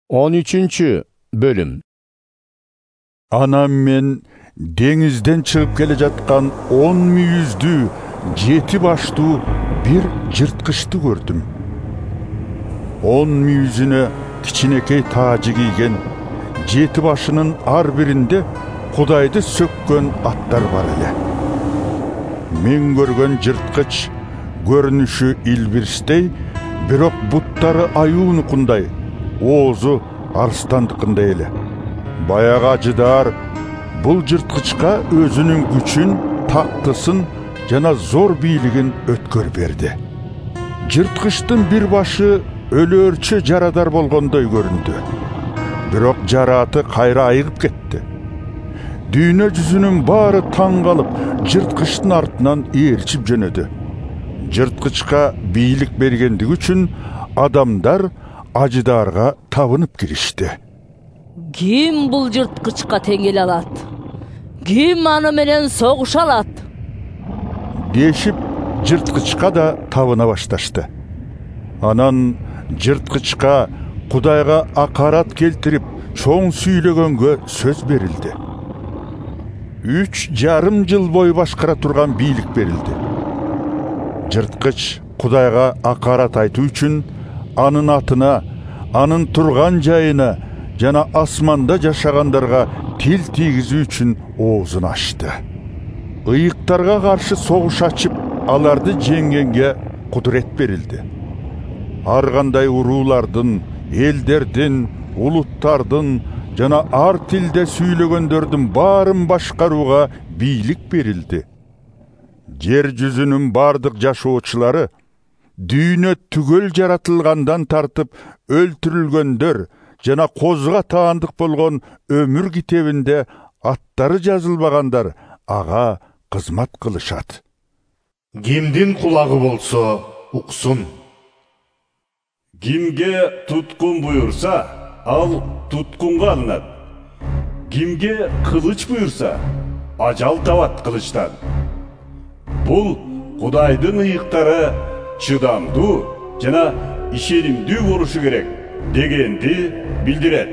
13. bölüm. Anam men dengizden çıkıp gele жатқан 10 мүйіздүү 7 баштуу bir жырткычты көрдüm. 10 мүйізіне кичинекей таажы кийген, 7 башынын ар биринде Кудайды сөккөн аттар бар эле. Мен көргөн жырткыч көрүнүшү илбирстей, бирок буттары аюунукундай, оозу арстандыкындай эле. Баягы ажыдар бул жырткычка өзүнүн күчүн, тактысын жана зор бийлигин өткөр берди. Жырткычтын бир башы өлөөрчө жарадар болгондой көрүндү. Бирок жарааты кайра айыгып кетти. Дүйнө жүзүнүн баары таң калып, жырткычтын артынан ээрчип жөнөдү. Жырткычка бийлик бергендиги үчүн адамдар ажыдарга табынып киришти. Ким бул жырткычка тең келе алат? Ким аны менен согуша алат? Дешип, жырткычка да табына башташты. Анан жырткычка Кудайга акарат келтирип, чоң сүйлөгөнгө сөз берилди. 3,5 жыл бою башкара турган бийлик берилди. Жырткыч Кудайга акарат айтуу үчүн анын атына, анын турган жайына жана асманда жашагандарга тил тийгизүү үчүн оозун ачты. Ыйыктарга каршы согуш ачып, аларды жеңгенге кудурет берилди. Ар кандай уруулардын, элдердин, улуттардын жана ар тилде сүйлөгөндөрдүн баарын башкарууга бийлик берилди. Жер жүзүнүн бардык жашоочулары дүйнө түгөл жаратылгандан тартып өлтүрүлгөндөр жана козуга таандык болгон өмүр китебинде аттары жазылбагандар ага кызмат кылышат. Кимдин кулагы болсо уксун. Кимге туткун буйрса, ал туткунга алынат. Кимге кылыч буйрса, ажал табат кылычтан. Бул Кудайдын ыйыктары чыдамдуу жана ишенимдүү болушу керек дегенди билдирет.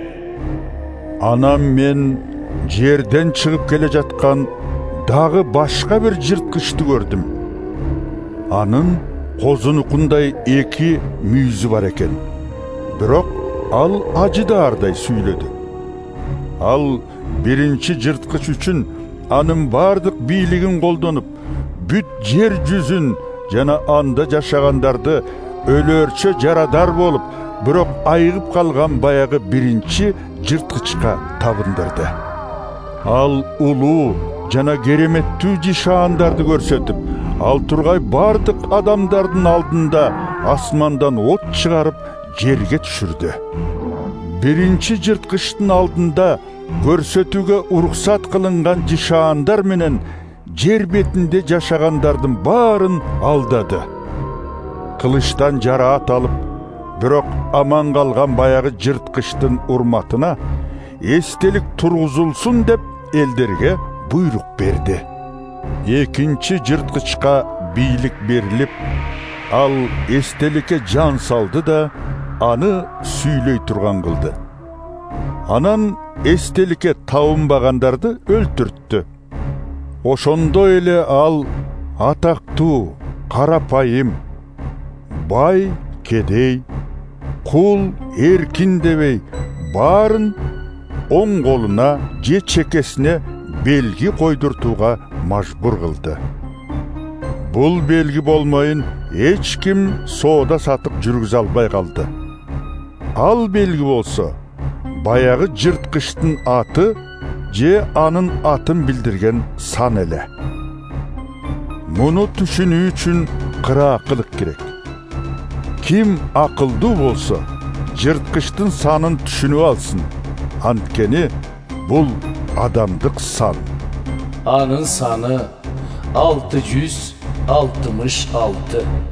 Анам мен жерден чыгып келе жаткан дагы башка бир жырткычты көрдүм. Анын козунукундай 2 мүйүзү бар экен. Бирок ал ажыдаардай сүйлөдү. Ал биринчи жырткыч үчүн анын бардык бийлигин колдонуп, бүт жер жүзүн жана анда жашагандарды өлөөрчө жарадар болуп, бирок айыгып калган баягы биринчи жырткычка табындырды. Ал улуу жана кереметтүү жишаандарды көрсөтүп, ал тургай бардык адамдардын алдында асмандан от чыгарып жерге түшүрдү. Биринчи жырткычтын алдында көрсөтүүгө уруксат кылынган жишаандар менен жер бетинде жашагандардын баарын алдады. Кылычтан жараат алып, бирок аман калган баягы жырткычтын урматына эстелик тургузулсун деп элдерге буйрук берди. Экинчи жырткычка бийлик берилип, ал эстеликке жан салды да аны сүйлөй турган кылды. Анан эстеликке табынбагандарды өлтүрттү. Ошондой эле ал атактуу, карапайым, бай, кедей, кул, эркин дебей баарын оң колуна же чекесине белги койдуртууга мажбур кылды. Бул белги болмойын эч ким соода сатып жүргүзө албай калды. Ал белги болсо баягы жырткычтын аты же анын атын билдирген сан эле. Муну түшүнүү үчүн кыраакылык керек. Ким акылдуу болсо, жырткычтын санын түшүнүп алсын. Анткени бул адамдык сан. Анын саны 666.